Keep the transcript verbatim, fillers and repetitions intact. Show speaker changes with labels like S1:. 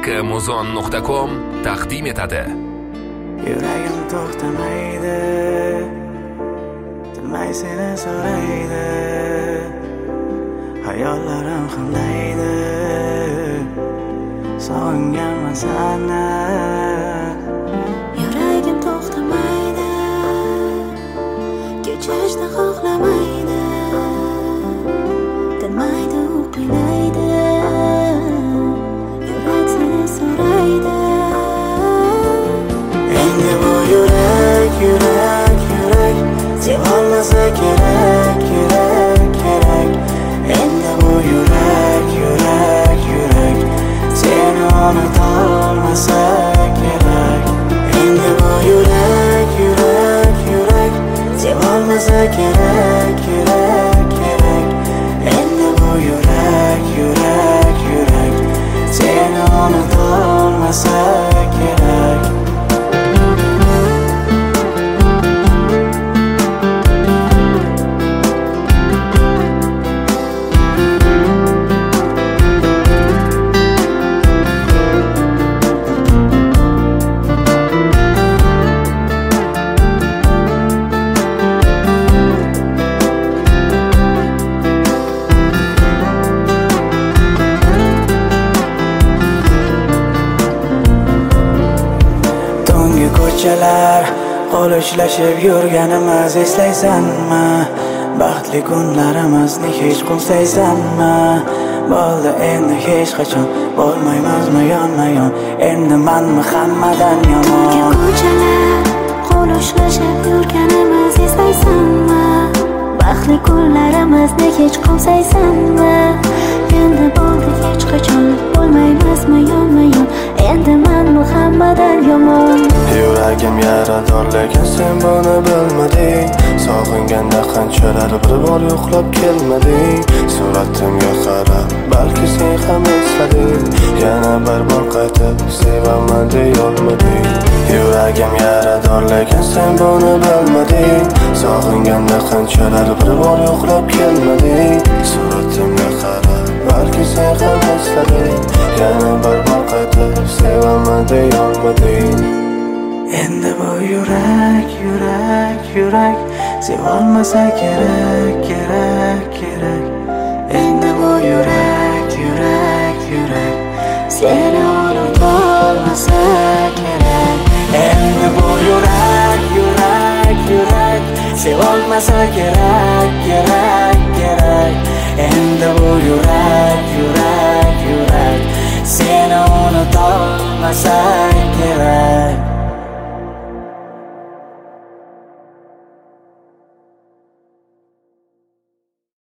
S1: muzon nuqta com taqdim etadi.
S2: Yuragim to'xtamaydi, tinmay seni so'raydi, hayollarim xamlaydi, sog'inganman seni.
S3: Yuragim to'xtamaydi, kechirishni xohlamaydi, tinmaydi u qiynaydi, yurak seni so'raydi.
S2: Endi bu yurak, yurak, yurak sevolmasa kerak, kerak, kerak. Endi bu yurak, yurak, yurak seni unutolmasa kerak. Endi bu yurak, yurak, yurak sevolmasa kerak, kerak, kerak. Endi bu yurak, yurak, yurak seni unutolmasa kerak. Ko'chalar qo'l ushlashib yurganimiz eslaysanmi? Baxtli kunlarimizni hech qo'msaysanmi? Bo'ldi endi hech qachon bo'lmaymizmi yonma-yon? Endi menmi hammadan yomon?
S3: Ko'chalar qo'l ushlashib yurganimiz eslaysanmi? Baxtli kunlarimizni hech qo'msaysanmi? Endi bo'ldi hech qachon bo'lmaymizmi yonma-yon? Endi menmi hammadan yomon?
S4: Yuragim yarador lekin sen buni bilmading. Sog'inganda qanchalar bir bor yo'qlab kelmading. Suratimga qarab balki sen ham eslading. Yana bir bor qaytib sevaman deyolmading. Yuragim yarador lekin sen buni bilmading. Sog'inganda qanchalar bir bor yo'qlab kelmading. Suratimga qarab balki sen ham eslading. Yana bir bor qaytib sevaman deyolmading.
S2: Endi bu yurak, yurak, yurak sevolmasa kerak, kerak, kerak. Endi bu yurak, yurak, yurak seni unutolmasa kerak. Endi bu yurak, yurak, yurak sevolmasa kerak, kerak, kerak. Endi bu yurak, yurak, yurak seni unutolmasa